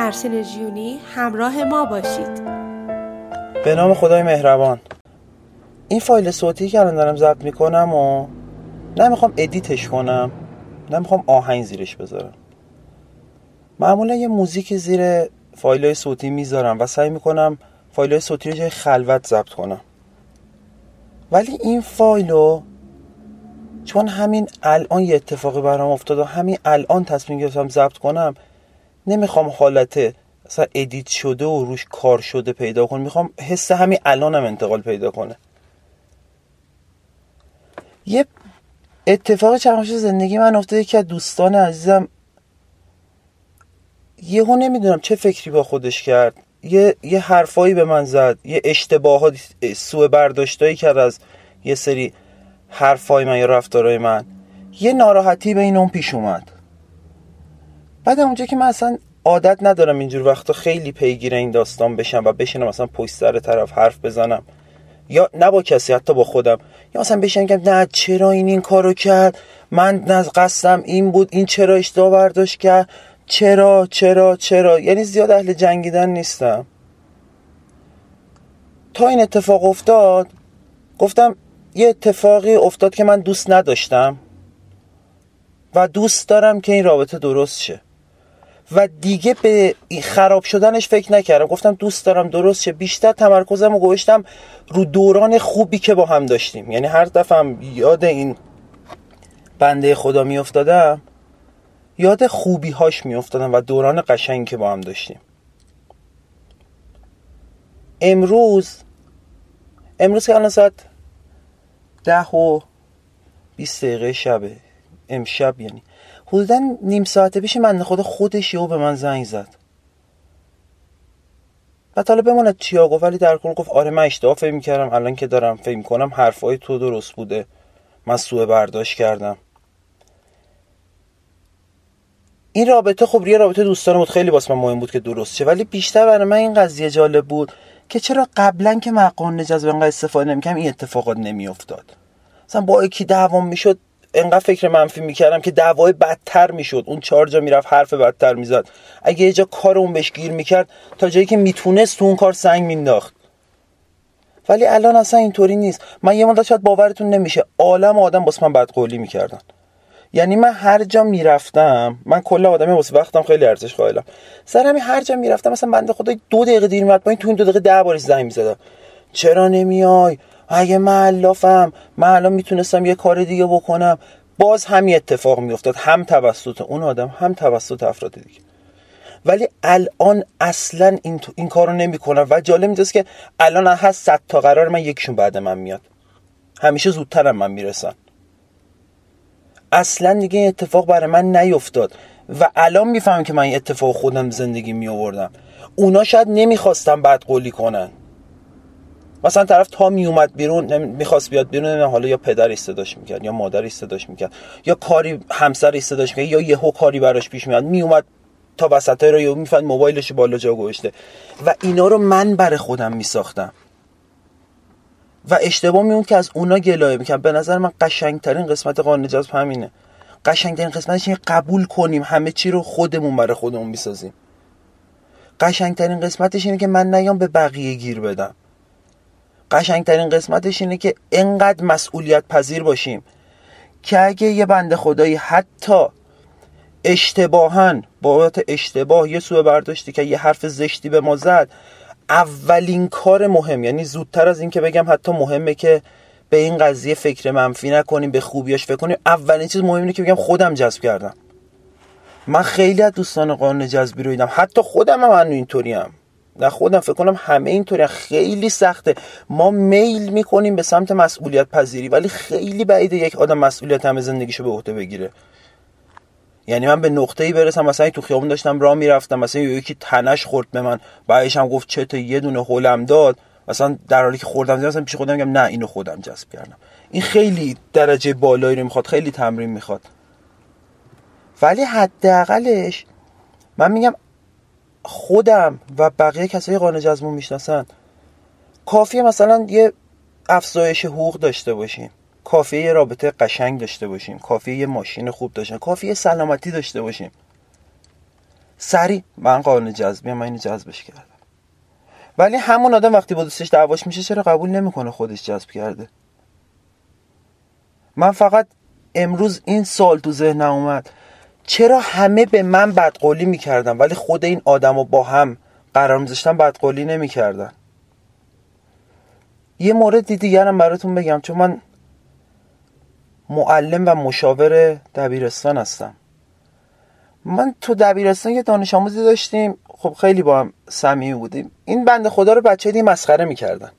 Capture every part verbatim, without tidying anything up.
در سینرژیونی همراه ما باشید. به نام خدای مهربان. این فایل صوتی که الان دارم ضبط میکنم و نمیخوام ادیتش کنم، نمیخوام آهنگ زیرش بذارم. معمولا یه موزیک زیر فایل‌های صوتی میذارم و سعی میکنم فایل‌های صوتی رو جای خلوت ضبط کنم. ولی این فایلو چون همین الان یه اتفاقی برام افتاد و همین الان تصمیم گرفتم ضبط کنم، نمیخوام حالت مثلا ادیت شده و روش کار شده پیدا کنم، میخوام حس همین الانم انتقال پیدا کنه. یه اتفاق چند وقت زندگی من افتاد، یکی از دوستان عزیزم یهو نمیدونم چه فکری با خودش کرد، یه یه حرفایی به من زد، یه اشتباهات، سوء برداشتایی کرد از یه سری حرفای من یا رفتارهای من، یه ناراحتی بین اون پیش اومد. بعد اونجا که من اصلا عادت ندارم اینجور وقتا خیلی پیگیر این داستان بشم و بشینم مثلا پشت سر طرف حرف بزنم، یا نه با کسی، حتی با خودم، یا مثلا بشینم بگم نه چرا این این کارو کرد، من نه قصدم این بود، این چرا اشتباه برداشت کرد، چرا چرا چرا یعنی زیاد اهل جنگیدن نیستم. تا این اتفاق افتاد گفتم یه اتفاقی افتاد که من دوست نداشتم و دوست دارم که این رابطه درست شه و دیگه به خراب شدنش فکر نکردم. گفتم دوست دارم درست شه. بیشتر تمرکزم رو گذاشتم رو دوران خوبی که با هم داشتیم. یعنی هر دفعه هم یاد این بنده خدا می افتادم، یاد خوبی هاش می افتادم و دوران قشنگی که با هم داشتیم. امروز امروز که الان ساعت ده و بیست دقیقه شبه، امشب یعنی حدوداً نیم ساعته پیش من خدا خودش یهو به من زنگ زد و حالا بماند چیا گفت، ولی در کل گفت آره من اشتباه فهم می‌کردم، الان که دارم فهم کنم حرفای تو درست بوده، من سوء برداشت کردم. این رابطه خب یه رابطه دوستانه بود، خیلی واسه من مهم بود که درست شه، ولی بیشتر برای من این قضیه جالب بود که چرا قبلا که من قانون جذب انقدر استفاده نمی‌کردم این اتفاقات نمی‌افتاد. مثلا با یکی دعوام میشد انقدر فکر منفی میکردم که دعوای بدتر میشد، اون چهار جا میرفت حرف بدتر میزد، اگه یه جا کار اون بهش گیر میکرد تا جایی که میتونست تو اون کار سنگ مینداخت. ولی الان اصلا اینطوری نیست. من یه مدت شاید باورتون نمیشه عالم آدم واسه من بدقولی میکردن. یعنی من هر جا میرفتم، من کل آدمی واسه وقتم خیلی ارزش قائلم، سر همین هر جا میرفتم مثلا بنده خدا دو دقیقه دیر میاد، با این تو این دو دقیقه ده بار زنگ میزدم چرا نمیای، اگه من علافم، من الان میتونستم یه کار دیگه بکنم. باز همین اتفاق میافتاد، هم توسط اون آدم هم توسط افراد دیگه. ولی الان اصلا این این کارو نمیکنم و جالب اینجاست که الان هست صد تا قرار من یکشون بعد من میاد، همیشه زودترم من میرسن. اصلا دیگه این اتفاق برای من نیفتاد و الان میفهمم که من این اتفاق خودم زندگی میآوردم. اونا شاید نمیخواستم بدقولی کنن، مثلا طرف تا می اومد بیرون میخواست بیاد بیرون، حالا یا پدر صداش میکرد یا مادر صداش میکرد یا کاری همسر صداش میکرد یا یهو کاری براش پیش میاد، میومد تا وسطای رو یهو میفهمید موبایلش بالا جا گذاشته و اینا رو من برای خودم میساختم و اشتباه میون که از اونا گلایه میکنم. به نظر من قشنگترین قسمت قانون جذب همینه. قشنگترین قسمتش اینه قبول کنیم همه چی رو خودمون برای خودمون میسازیم. قشنگترین قسمتش اینه که من نیام به بقیه گیر بدم. قشنگترین قسمتش اینه که انقدر مسئولیت پذیر باشیم که اگه یه بنده خدایی حتی اشتباهاً بابت اشتباه یه سوء برداشتی که یه حرف زشتی به ما زد، اولین کار مهم، یعنی زودتر از این که بگم حتی مهمه که به این قضیه فکر منفی نکنیم، به خوبیاش فکر کنیم، اولین چیز مهم اینه که بگم خودم جذب کردم. من خیلی از دوستان قانون جذبی رو دیدم، حتی خودم هم من اینطوریم، نه خودم فکر کنم همه اینطوری. خیلی سخته، ما میل میکنیم به سمت مسئولیت پذیری ولی خیلی بعیده یک آدم مسئولیت همه زندگیشو به عهده بگیره. یعنی من به نقطه‌ای برسم مثلا تو خیابون داشتم راه میرفتم، مثلا یکی تنش خورد به من، بعدش هم گفت چه تا یه دونه هولم داد، مثلا در حالی که خوردم مثلا پیش خودم میگم نه اینو خودم جذب کردم. این خیلی درجه بالایی رو میخواد، خیلی تمرین میخواد. ولی حداقلش من میگم خودم و بقیه کسایی قانون جذبمون میشناسن، کافیه مثلا یه افزایش حقوق داشته باشیم، کافیه یه رابطه قشنگ داشته باشیم، کافیه یه ماشین خوب داشته باشیم، کافیه سلامتی داشته باشیم. سریع من قانون جذب، من اینو جذبش کردم. ولی همون آدم وقتی با دوستش دعواش میشه چرا قبول نمیکنه خودش جذب کرده؟ من فقط امروز این سوال تو ذهنم اومد، چرا همه به من بدقولی میکردن ولی خود این آدمو با هم قرار میذاشتن بدقولی نمیکردن؟ یه مورد دیگه هم براتون بگم، چون من معلم و مشاور دبیرستان هستم. من تو دبیرستان یه دانش آموزی داشتیم، خب خیلی با هم صمیمی بودیم. این بنده خدا رو بچه‌ها دی مسخره میکردن.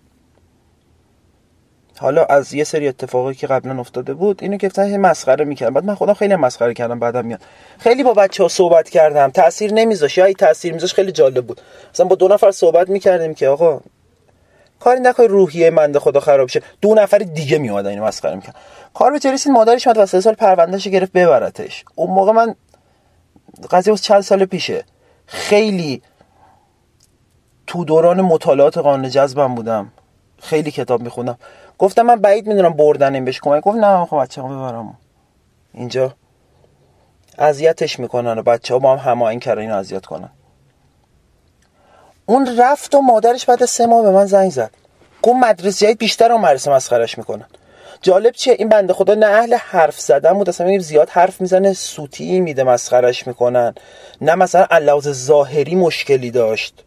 حالا از یه سری اتفاقی که قبلا افتاده بود اینو گفتن مسخره میکردن. بعد من خودم خیلی مسخره کردم، بعدم میاد خیلی با بچه‌ها صحبت کردم، تاثیر نمیذاش، یا ای تاثیر میذاش خیلی جالب بود. مثلا با دو نفر صحبت میکردیم که آقا کاری نکنی روحیه بنده خدا خراب شه، دو نفر دیگه میومدن اینو مسخره میکردن. کار به جریسین مادرش اومد واسه سال پروندهش گرفت ببرتش. اون موقع من قضیه واسه چند سال پیشه، خیلی تو دوران مطالعات قانون جذبم بودم، خیلی کتاب میخوندم. گفتم من بعید میدونم بردنم بهش کمک. گفت نه من میخوام بچه‌مو ببرم اینجا اذیتش میکنن و بچه‌ها با هم هماهنگ کردن اینو اذیت کنن. اون رفت و مادرش بعد سه ماه به من زنگ زد، گفت مدرسه جدید بیشتر اون مدرسه مسخرهش میکنن. جالب چیه؟ این بنده خدا نه اهل حرف زدن بود، اصلا میگم زیاد حرف میزنه، سوتی میده، مسخرهش میکنن، نه مثلا علاوه ظاهری مشکلی داشت.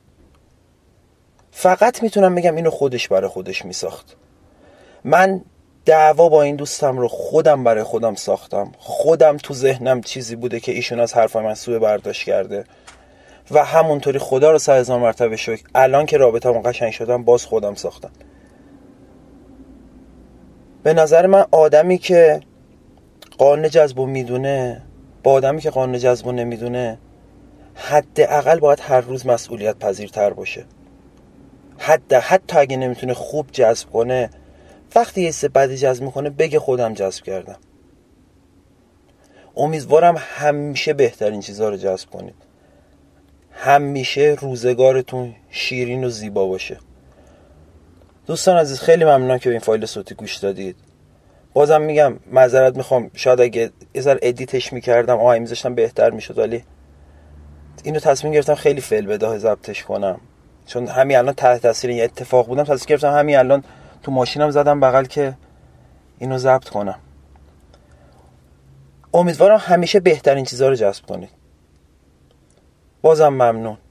فقط میتونم بگم اینو خودش برای خودش میساخت. من دعوا با این دوستم رو خودم برای خودم ساختم. خودم تو ذهنم چیزی بوده که ایشون از حرف من سوء برداشت کرده و همونطوری خدا رو صد هزار مرتبه شکر الان که رابطه‌مون قشنگ شدم باز خودم ساختم. به نظر من آدمی که قانون جذب میدونه با آدمی که قانون جذب نمیدونه حداقل باید هر روز مسئولیت پذیرتر باشه. حد حتی اگه نمیتونه خوب جذب کنه، وقتی یه چیز بدی جذب میکنه بگه خودم جذب کردم. امیدوارم همیشه بهترین چیزها رو جذب کنید، همیشه روزگارتون شیرین و زیبا باشه. دوستان عزیز خیلی ممنونم که به این فایل صوتی گوش دادید. بازم میگم معذرت میخوام، شاید اگه یه ذره ادیتش میکردم آهنگ میذاشتم بهتر میشد، ولی اینو تصمیم گرفتم خیلی فعل بداهه ضبطش کنم، چون همین الان تحت تاثیر یه اتفاق بودم. تصمیم گرفتم همین الان تو ماشینم زدم بغل که اینو ضبط کنم. امیدوارم همیشه بهترین چیزها رو جذب کنید. بازم ممنون.